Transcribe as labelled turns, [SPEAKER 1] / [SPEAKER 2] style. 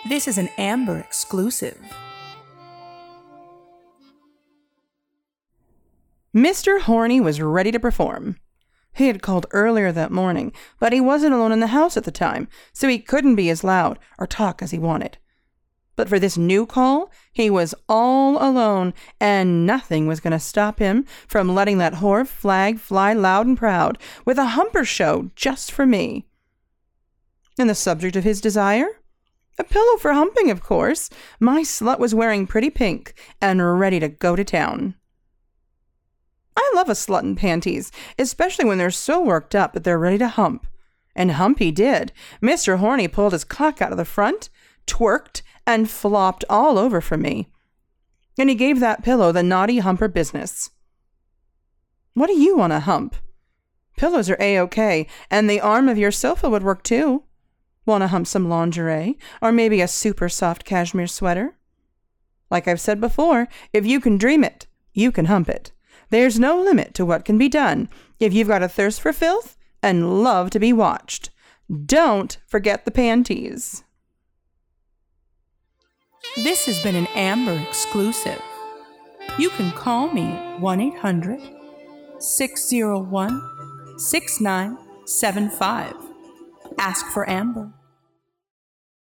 [SPEAKER 1] This is an Amber exclusive.
[SPEAKER 2] Mr. Horny was ready to perform. He had called earlier that morning, but he wasn't alone in the house at the time, so he couldn't be as loud or talk as he wanted. But for this new call, he was all alone, and nothing was going to stop him from letting that whore flag fly loud and proud with a humper show just for me. And the subject of his desire? A pillow for humping, of course. My slut was wearing pretty pink and ready to go to town. I love a slut in panties, especially when they're so worked up that they're ready to hump. And hump he did. Mr. Horny pulled his cock out of the front, twerked, and flopped all over for me. And he gave that pillow the naughty humper business. What do you want to hump? Pillows are A-OK, and the arm of your sofa would work too. Want to hump some lingerie, or maybe a super soft cashmere sweater? Like I've said before, if you can dream it, you can hump it. There's no limit to what can be done if you've got a thirst for filth and love to be watched. Don't forget the panties.
[SPEAKER 1] This has been an Amber exclusive. You can call me at 1-800-601-6975. Ask for Amber.